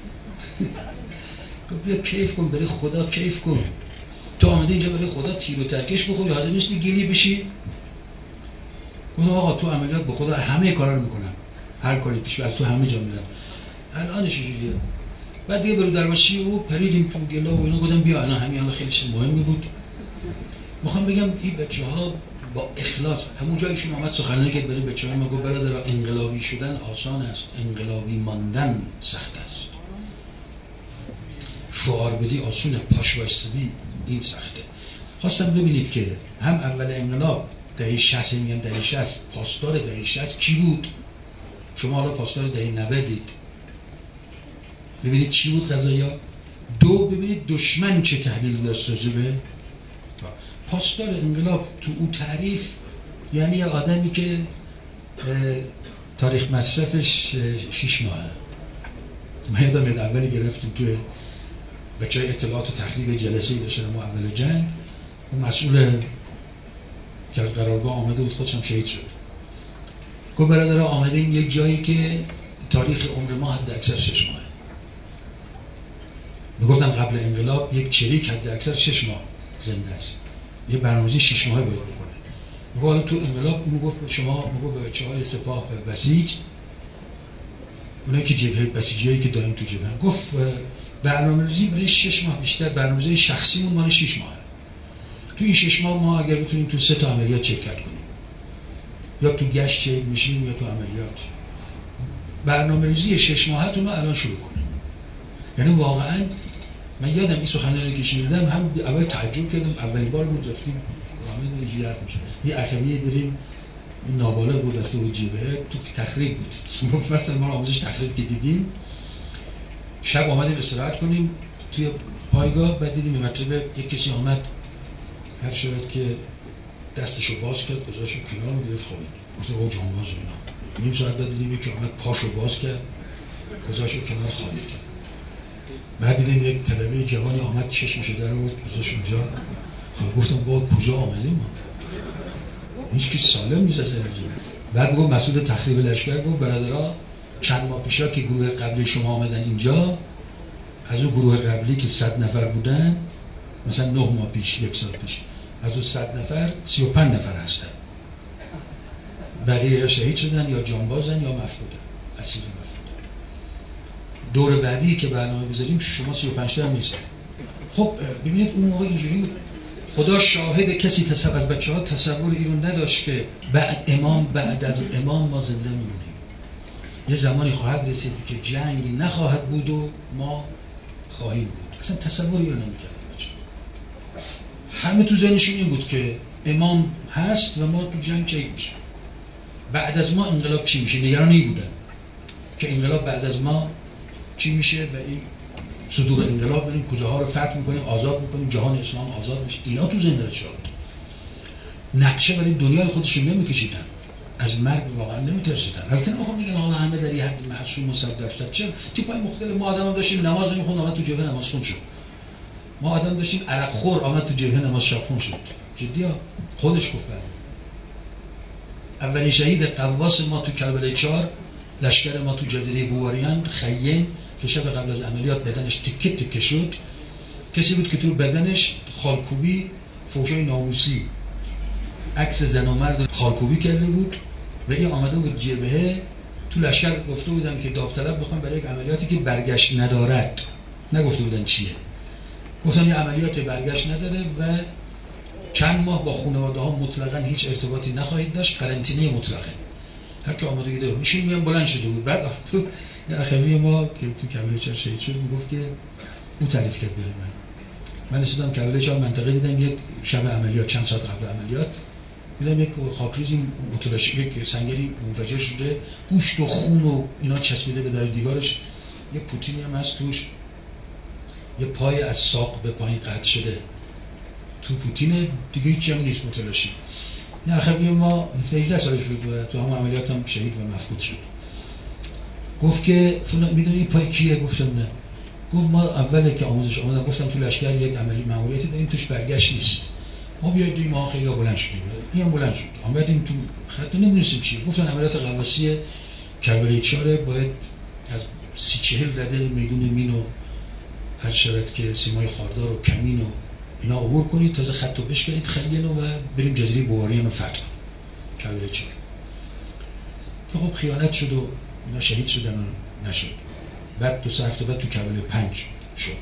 گفت بیا کیف کن، برای خدا کیف کن. تو آمده اینجا برای خدا تیر و ترکش بخوری، حاضر نیستی گلی بشی؟ گفتم آقا تو عملیات به خدا همه کارا رو میکنم، هر کاری پیش از تو همه جا میرم. الانش چجوریه؟ بعد دیگه برو درواسی او پریدیم تو گلا و اینا. گفتم بیا الان همین الان خیلی چیز مهمی بود. میخوام بگم این بچه‌ها با اخلاص همون جایشون آمد سخنرانی کرد برای بچه‌ها. ما گفت برادر انقلابی شدن آسان است، انقلابی ماندن سخت است. شعار بدی آسونه، پاش وایستادی این سخته. خواستم ببینید که هم اول انقلاب دهه شصت، میگم دهه شصت، پاسدار دهه شصت کی بود؟ شما حالا پاسدار دهه نود دید، ببینید چی بود قضایا. دو، ببینید دشمن چه تحلیل داشت راجع به پاسدار انقلاب. تو اون تعریف یعنی یه آدمی که تاریخ مصرفش شیش ماهه. ما یادم میاد اولی گرفتیم توی بچه‌های اطلاعات و تخریب جلسه‌ای داشتن ما اول جنگ، اون مسئول که از قرارگاه آمده بود خودش هم شهید شد. گفت برادر آمدیم یک جایی که تاریخ عمر ما حد اکثر شش ماهه. میگفتن قبل انقلاب یک چریک حد اکثر شش ماه زنده است، یه برنامه‌ریزی شش ماهه باید بکنه. میگه حالا تو انقلاب میگفت به شما، میگفت به بچه‌های سپاه و بسیج، اونایی که جبهه بسیجیایی که داریم تو جبهه، گفت برنامه‌ریزی برای شش ماه بیشتر، برنامه‌ریزی شخصیمون مال شش ماهه. تو این شش ماه ما اگر بتونیم تو سه تا عملیات شرکت کنیم، یا تو گشت شهید میشیم یا تو عملیات، برنامه‌ریزی شش ماهتون رو الان شروع کنیم. یعنی واقعا من یادم این سخنرانی که شنیدم هم اول تعجب کردم. اولین بار بود رفتیم رامین اینجوری حرف میشه، یه اخویه داریم این نابالغ بود رفته بود جبهه، تو تخریب بود. گفتن ما آموزش تخریب که دیدیم، شب آمدیم استراحت کنیم توی پایگاه، بعد دیدیم به مطلب یک کسی آمد هر شاید که دستشو باز کرد گذاشت کنار رو گرفت خوابید. گفته او جانباز اینا. نیم ساعت بعد دیدیم یکی آمد پاشو باز کرد گذاشت کنار خوابید. بعد دیدیم یک طلبه جوانی آمد چشمشو در آورد گذاشت اونجا. خب گفتم با کجا آمدیم ما؟ هیچ کی سالم نیست از اینجا. بعد گفت مسئول تخریب لشکر گفت برادرها چند ماه پیشا که گروه قبلی شما آمدن اینجا، از اون گروه قبلی که صد نفر بودن، مثلا نه ماه پیش، یک سال پیش، از اون صد نفر سی و پنج نفر هستن. بقیه یا شهید شدن یا جانبازن یا مفقودن، اسیر مفقودن. دور بعدی که برنامه بذاریم شما سی و پنج تا هم نیستن. خب ببینید اون موقع اینجوری بود. خدا شاهد، کسی تصور از بچه‌ها تصور اینو نداشت که بعد امام، بعد از امام ما زنده میمونیم. یه زمانی خواهد رسید که جنگ نخواهد بود و ما خواهیم بود. اصلا تصور اینو نمی‌کردن بچه‌ها. همه تو ذهنشون این بود که امام هست و ما تو جنگ شهید میشیم. بعد از ما انقلاب چی میشه؟ نگرانی بودن که انقلاب بعد از ما چی میشه و این صدور انقلاب بریم کجاها رو فتح میکنیم، آزاد میکنیم، جهان اسلام آزاد میشه. اینا تو ذهن بچه‌ها بود. نقشه برای دنیای خودشون نمیکشیدن، از مرگ واقعا نمیترسیدن. البته نمیخوام بگن حالا همه در یه حد معصوم و صد درصد. چرا تیپای مختلف. ما آدم هم داشتیم نماز نمیخوند آمد تو جبهه نماز خون شد. ما آدم داشتیم عرق خور آمد تو جبهه نماز شب خون شد. جدی ها خودش گفت. بعد اولین شهید قواس ما تو کربلای چهار، لشکر ما تو جزیره بواریان خیین که شب قبل از عملیات بدنش تکه تکه شد، کسی بود که تو بدنش خالکوبی، فوشای ناموسی، عکس زن و مرد خالکوبی کرده بود و این آمده بود جبهه. تو لشکر گفته بودن که داوطلب بخوام برای یک عملیاتی که برگشت ندارد. نگفته بودن چیه، گفتن یه عملیات برگشت نداره و چند ماه با خانواده ها مطلقاً هیچ ارتباطی نخواهید داشت، قرنطینه مطلقه. هر که آمادگی داره میشه. میگم بلند شده بود. بعد تو اخوی ما که تو کربلای چهار شهید شد میگفت که اون تعریف کرد برای من. من رسیدم کربلای چهار منطقه، دیدم یک شب عملیات چند ساعت قبل عملیات دیدم یک خاکریزی متلاشی، یک سنگری منفجر شده، گوشت و خون و اینا چسبیده به در دیوارش، یه پوتینی هم هست توش، یه پای از ساق به پایین قطع شده تو پوتین دیگه، هیچی هم نیست متلاشی. این اخوی ما هفده سالش بود و تو همون عملیات هم شهید و مفقود شد. گفت که فلان میدونی این پای کیه؟ گفتم نه. گفت ما اوله که آموزش آمدن گفتم تو لشکر یک عملی ماموریتی داریم توش برگشت نیست. ما بیاید دوی ما خیلی بلند شدیم. این بلند شد. آمدیم تو خط نمی‌دونستیم چیه. گفتن عملیات قواسی کربلای چهار باید از سی چهل رده میدون مینو هر شود که سیمای خاردار و کمین و اینا عبور کنید، تازه خطو بشکنید خیلی و بریم جزیره بواریم رو فتح کنیم. کربلای چهار. که خب خیانت شد و اینا شهید شدن و نشد. بعد دو سه هفته بعد تو کربلای پنج شد.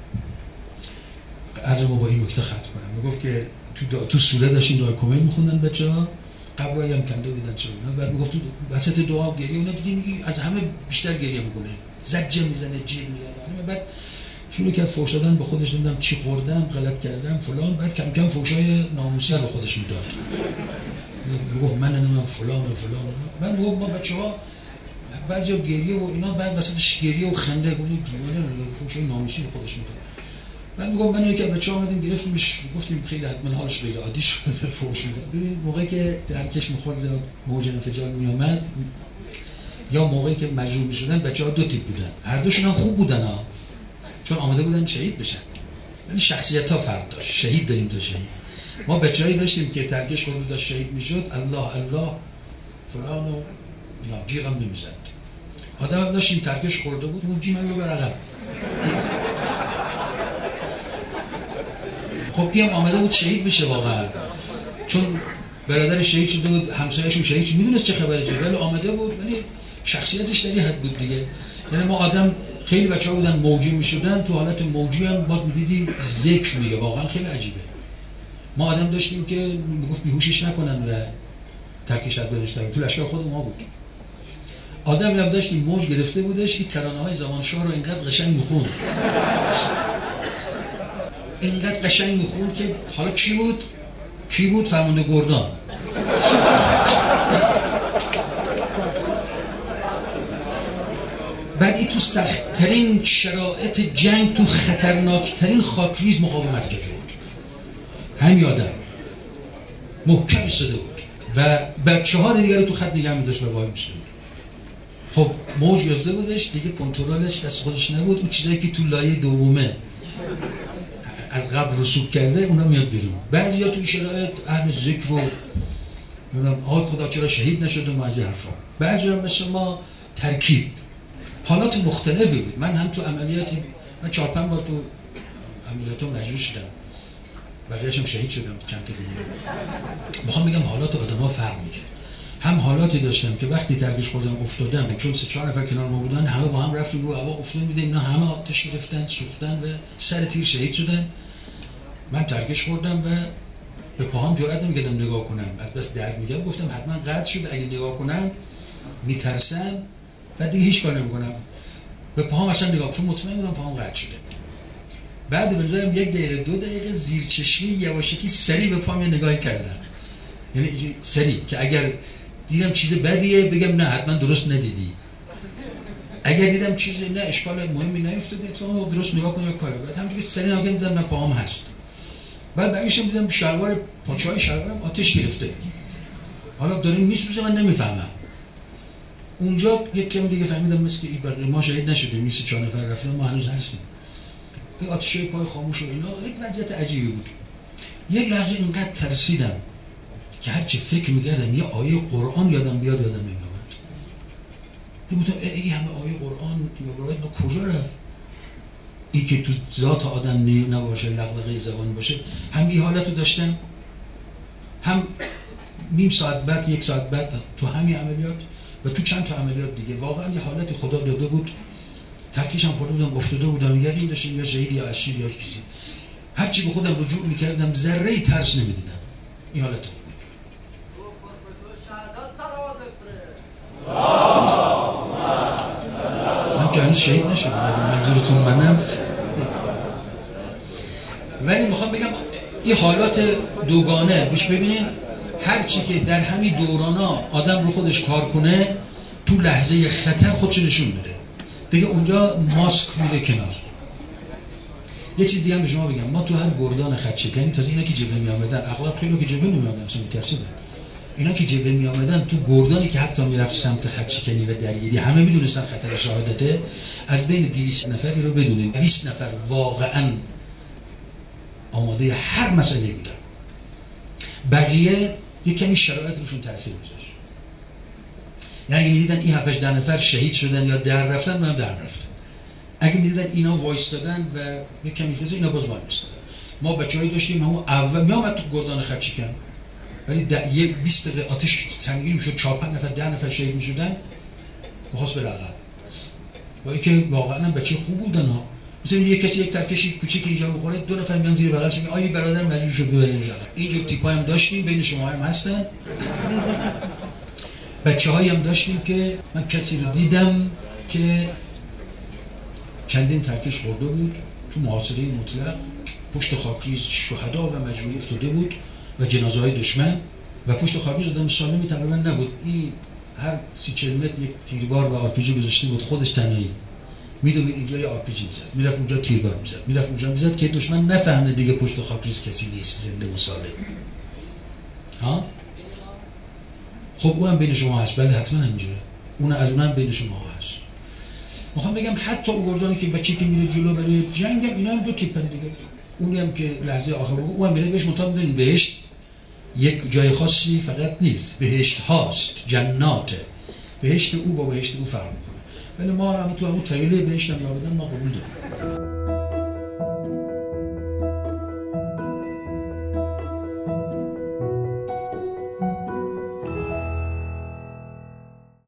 عرض ما با این نکته ختم کنم. میگفت که تو دا... تو سوره داشتین دعای کمیل میخوندن بچه‌ها، قبرایی هم کنده بودن چه اینا. بعد میگفت تو وسط دعا گریه اونا دیدی میگی از همه بیشتر گریه میکنه، زجه میزنه، جیغ میزنه. بعد شروع کرد فحش دادن به خودش، نمیدونم چی خوردم، غلط کردم فلان. بعد کم کم فحشای ناموسی رو خودش میداد. میگفت من نمیدونم فلان و فلان. بعد میگفت ما بچه‌ها بعضی گریه و اینا، بعد وسطش گریه و خنده گونه دیوانه فحشای ناموسی رو خودش میداد. بعد میگم من یکی بچه‌ها اومدیم گرفتیمش، گفتیم خیلی حتما حالش غیر عادی شده فحش میداد. ببینید موقعی که درکش می‌خورد موج انفجار میومد یا موقعی که مجبور می‌شدن، بچه‌ها دو تیپ بودن، هر دوشون هم خوب بودن ها، چون آماده بودن شهید بشن، ولی شخصیت‌ها فرق داشت. شهید داریم تا شهید. ما بچه‌ای داشتیم که ترکش خورد داشت شهید میشد، الله الله فلان و اینا جیغم نمیزد. آدم هم داشتیم ترکش خورده بود اون جی منو ببر عقب. خب این هم آمده بود شهید بشه واقعا، چون برادر شهید شده بود، همسایه‌شون شهید شد، میدونست چه خبره چه، ولی آمده بود، ولی شخصیتش در این حد بود دیگه. یعنی ما آدم خیلی بچه‌ها بودن موجی میشدن، تو حالت موجی هم باز میدیدی ذکر میگه، واقعا خیلی عجیبه. ما آدم داشتیم که میگفت بیهوشش نکنن و ترکیش از بدنش در تو لشکر خود ما بود. آدم هم داشتیم موج گرفته بودش که ترانه‌های زمانشاه رو اینقدر قشنگ میخوند، اینقدر قشنگ میخوند که حالا کی بود؟ کی بود؟ فرمانده گردان. بعد این تو سخت‌ترین شرایط جنگ، تو خطرناکترین خاکریز مقاومت کرده بود. همین آدم محکم ایستاده بود و بچه‌ها دیگه رو تو خط نگه می‌داشت و وای می‌شد. خب موج گرفته بودش دیگه، کنترلش دست خودش نبود. اون چیزایی که تو لایه دومه از قبل رسوب کرده اونا میاد بیرون. بعضیا تو شرایط اهل ذکر و میگم آقای خدا چرا شهید نشد و از این حرفا. بعضیا مثل ما ترکیب حالات مختلفی بود. من هم تو عملیاتی، من چهار پنج بار تو عملیاتو مجروح شدم، بقیه‌اش هم شهید شدم چند تا دیگه. میخوام بگم حالات آدم‌ها فرق می‌کنه. هم حالاتی داشتم که وقتی ترکش خوردم افتادم، چون سه چهار نفر کنار ما بودن، همه با هم رفتیم رو هوا افتادیم، دیدیم اینا همه آتش گرفتن، سوختن و سر تیر شهید شدن. من ترکش خوردم و به پاهم جرئت نمی‌کردم نگاه کنم، از بس درد می‌گرفت. گفتم حتما قطع شد، اگه نگاه کنم میترسم بعد دیگه هیچ کار نمی‌کنم. به پاهم اصلا نگاه، چون مطمئن بودم پاهم قطع شده. بعد به نظرم یک دقیقه دو دقیقه زیر چشمی یواشکی سری به پاهم نگاهی کردم، یعنی سری که اگر دیدم چیز بدیه بگم نه حتما درست ندیدی، اگر دیدم چیزی نه اشکال مهمی نیفتاده تو درست نگاه کنم کار. بعد همونجوری سری نگاه دیدم نه پاهم هست. بعد بعدشم دیدم شلوار پاچه‌های شلوارم آتش گرفته، حالا داریم میسوزه من نمیفهمم. اونجا یک کم دیگه فهمیدم مثل که بقیه ما شهید نشدیم، میسه چهار نفر رفتن، ما هنوز هستیم. این آتشای پای خاموش و اینا یک وضعیت عجیبی بود. یک لحظه اینقدر ترسیدم که هرچی فکر می‌کردم یه آیه قرآن یادم بیاد یادم نمیاد. گفتم این همه آیه قرآن یا برای ما کجا رفت؟ این که تو ذات آدم نباشه، لغزش زبان باشه. هم این حالتو داشتم، هم نیم ساعت بعد، یک ساعت بعد تو همین عملیات و تو چند تا عملیات دیگه واقعا یه حالتی خدا داده بود. ترکیش هم خورده بودم، افتاده بودم، یقین داشتم یا شهید یا اسیر یا چیزی. هرچی به خودم رجوع می‌کردم ذره ترس نمی‌دیدم. این حالت بود. من که هنوز شهید نشدم، منظورتون منم. ولی میخوام بگم این حالات دوگانه بهش ببینین، هرچی که در همین دورانا آدم رو خودش کار کنه تو لحظه خطر خودشو نشون میده دیگه، اونجا ماسک میره کنار. یه چیز دیگه هم به شما بگم، ما تو هر گردان خط شکنی تازه اینا که جبهه میامدن، اغلب خیلی که جبهه نمیامدن اصلا میترسیدن، اینا که جبهه می آمدن تو گردانی که حتی میرفت سمت خطشکنی و درگیری همه میدونستن خطر شهادته، از بین دویست نفری رو بدونین بیست نفر واقعا آماده هر مسئله بودن، بقیه یک کمی شرایط روشون تاثیر گذاشت. یعنی اگه میدیدن این هفتش ده نفر شهید شدن یا در رفتن، منم در رفتن. اگه میدیدن اینا وایستادن و یک کمی فضا، اینا باز وایستادن. ما بچه‌ای داشتیم همون اول میامد تو گردان خطشکن، ولی در یک بیست دقیقه آتش سنگین میشد، چهار پنج نفر ده نفر شهید میشدن، می‌خواست بره عقب. با اینکه واقعا هم بچه خوب بودن ها. مثلا یک کسی یک ترکشی کوچیک اینجا بخوره، دو نفر میان زیر بغلش میگن آی برادر مجبور شد ببرین عقب. اینجور تیپا هم داشتیم، بین شما هم هستن. بچه‌هایی هم داشتیم که من کسی رو دیدم که چندین ترکش خورده بود، تو محاصره مطلق پشت خاکریز شهدا و مجروحی افتاده بود و جنازه‌های دشمن و پشت خاکریز آدم سالمی تقریبا نبود. این هر سی چهل متر یک تیربار و آرپیجی گذاشته بود، خودش تنهایی میدوید اینجا یه آرپیجی میزد، میرفت اونجا تیربار میزد، میرفت اونجا میزد که دشمن نفهمه دیگه پشت خاکریز کسی نیست، زنده و سالم. ها خب اونم بین شما هست، بله حتما همینجوره، اون از اونم بین شما هست. میخوام بگم حتی اون گردانی که بچه‌ای که میره جلو برای جنگ، اینا هم دو تیپن دیگه. اونی هم که لحظه آخر بگو، اونم میره بهش مطابق دارین بهشت یک جای خاصی فقط نیست، بهشت هاست، جنات. بهشت او با بهشت او فرق میکنه. ولی ما هم تو همون تایله بهشت هم نابودن ما قبول داریم.